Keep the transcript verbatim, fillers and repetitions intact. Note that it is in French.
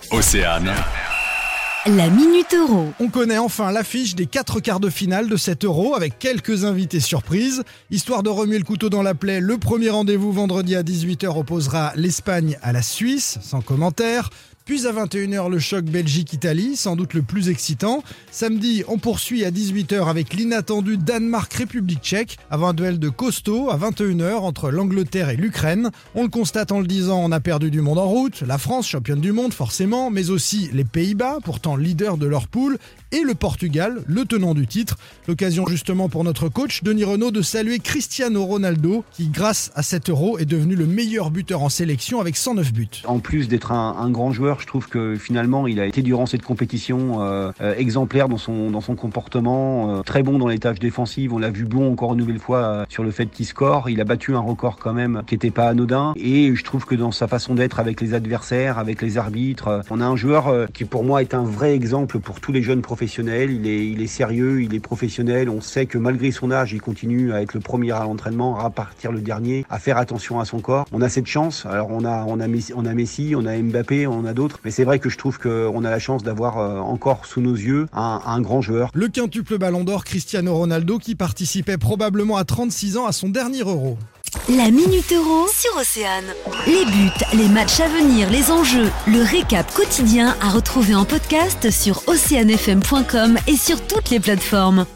Océane. La Minute Euro. On connaît enfin l'affiche des quatre quarts de finale de cet Euro avec quelques invités surprises. Histoire de remuer le couteau dans la plaie, le premier rendez-vous vendredi à dix-huit heures opposera l'Espagne à la Suisse, sans commentaire. Puis à vingt et une heures, le choc Belgique-Italie, sans doute le plus excitant. Samedi, on poursuit à dix-huit heures avec l'inattendu Danemark-République tchèque, avant un duel de costaud à vingt et une heures entre l'Angleterre et l'Ukraine. On le constate en le disant, on a perdu du monde en route. La France, championne du monde forcément, mais aussi les Pays-Bas, pourtant leader de leur poule, et le Portugal, le tenant du titre. L'occasion justement pour notre coach Denis Renaux de saluer Cristiano Ronaldo, qui grâce à cet Euro est devenu le meilleur buteur en sélection avec cent neuf buts. En plus d'être un, un grand joueur, je trouve que finalement il a été durant cette compétition euh, euh, exemplaire dans son, dans son comportement, euh, très bon dans les tâches défensives. On l'a vu bon encore une nouvelle fois euh, sur le fait qu'il score. Il a battu un record quand même qui n'était pas anodin, et je trouve que dans sa façon d'être avec les adversaires, avec les arbitres, euh, on a un joueur euh, qui pour moi est un vrai exemple pour tous les jeunes professionnels. Il est, il est sérieux, il est professionnel. On sait que malgré son âge, il continue à être le premier à l'entraînement, à partir le dernier, à faire attention à son corps. On a cette chance. Alors on a, on a Messi, on a, Messi, on a Mbappé, on a d'autres. Mais c'est vrai que je trouve qu'on a la chance d'avoir euh, encore sous nos yeux un, un grand joueur. Le quintuple ballon d'or Cristiano Ronaldo qui participait probablement à trente-six ans à son dernier Euro. La Minute Euro sur Océane. Les buts, les matchs à venir, les enjeux, le récap quotidien à retrouver en podcast sur océane f m point com et sur toutes les plateformes.